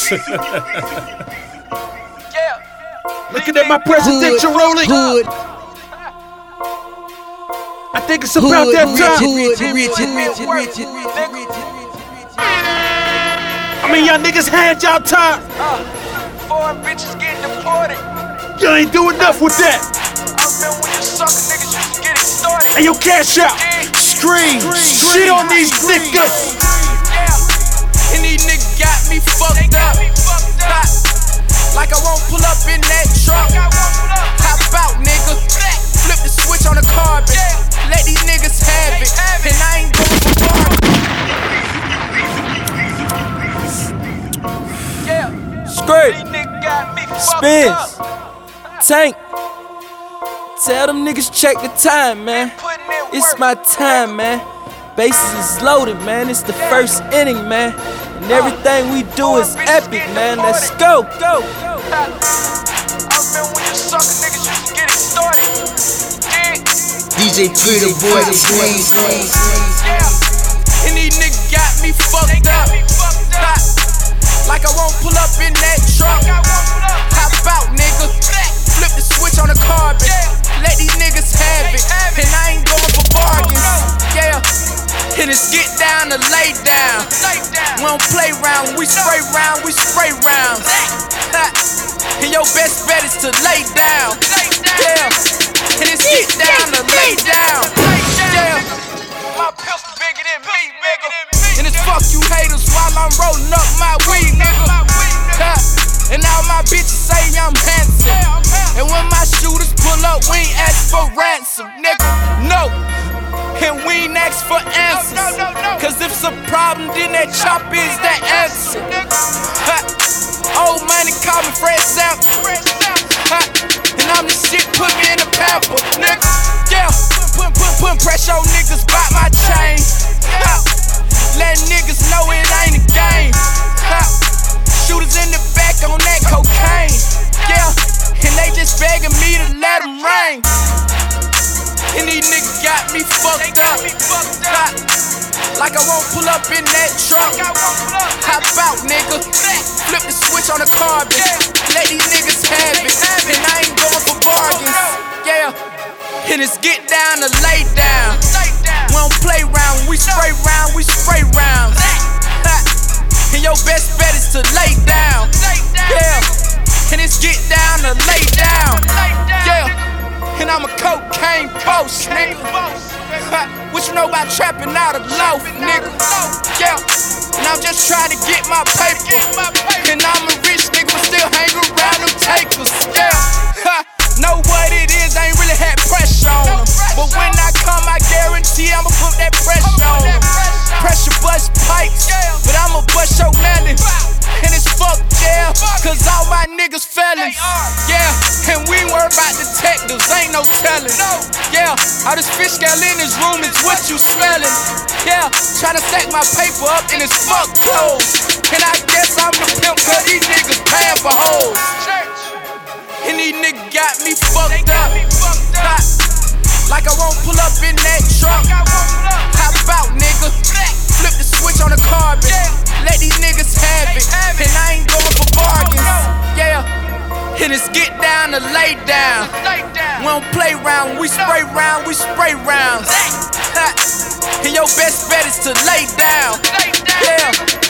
Looking at my presidential rolling. I think it's about that time. I mean, y'all niggas had y'all time. Foreign bitches getting deported. You ain't do enough with that. I remember when you sucker niggas used to get it started. Hey, yo, cash out. Scream. Shit on these niggas. Yeah. And these niggas got me fucked up. Like I won't pull up in that truck. Hop out, nigga. Flip the switch on the carbon. Let these niggas have it. And I ain't going for bargain. Yeah. Skirt. Spins. Tank. Tell them niggas check the time, man. It's my time, man. Bases is loaded, man. It's the first inning, man. And everything we do is epic, man. Let's go. Go. I remember when you sucker niggas used to get it started. DJ Pretty Boy, the Queens. Yeah. And these niggas got me fucked up. Like I won't pull up in that truck. Hop out, nigga. Flip the switch on the carbon. Let these niggas have it. And I ain't going for bargains. Yeah. And it's get down to lay down. We don't play round, we spray round, we spray rounds. And your best bet is to lay down. Yeah. And it's get down to lay down. Yeah. My pistol bigger than me, nigga. And it's fuck you haters while I'm rolling up my weed, nigga. And all my bitches say I'm handsome. And when my shooters pull up, we ain't ask for ransom, nigga. No. And we ain't ask for answers. Cause if it's a problem, then that chop is the answer. Old money call me Fred Sample. And I'm the shit, put me in the pamper, nigga. Yeah, putting pressure on niggas by my chain. Letting niggas know it ain't a game. Shooters in the back on that cocaine. Yeah, and they just begging me to let them rain. And these niggas got me fucked up. Like I won't pull up in that truck. Hop out, nigga. Flip the switch on the carbon. Let these niggas have it. And I ain't going for bargains. Yeah. And it's get down to lay down. We don't play round, we spray round, we spray rounds. And your best bet is to lay down. Yeah. And it's get down to lay down. Yeah. And I'm a cocaine boss, nigga. What you know about trapping out of loaf, nigga? Yeah. And I'm just trying to get my paper. And I'm a rich nigga, but still hang around them takers. Yeah. Know what it is, I ain't really had pressure on them. But when I come, I guarantee I'ma put that pressure on them. Pressure bust pipes, but I'ma bust your melon. And it's fuck jail, cause all my niggas felons. Yeah, and we ain't worried about detectives, ain't no telling. Yeah, all this fish scale in this room is what you smelling. Yeah, tryna stack my paper up in his fuck clothes. And I guess I'm the pimp, cause these niggas paying for hoes. And these niggas got me fucked up. Like I won't pull up in that truck. Hop out, nigga. Flip the switch on the carbon. Let these niggas have it. And I ain't going for bargains. Yeah. And it's get down to lay down. We don't play round, we spray round, we spray rounds. And your best bet is to lay down. Yeah.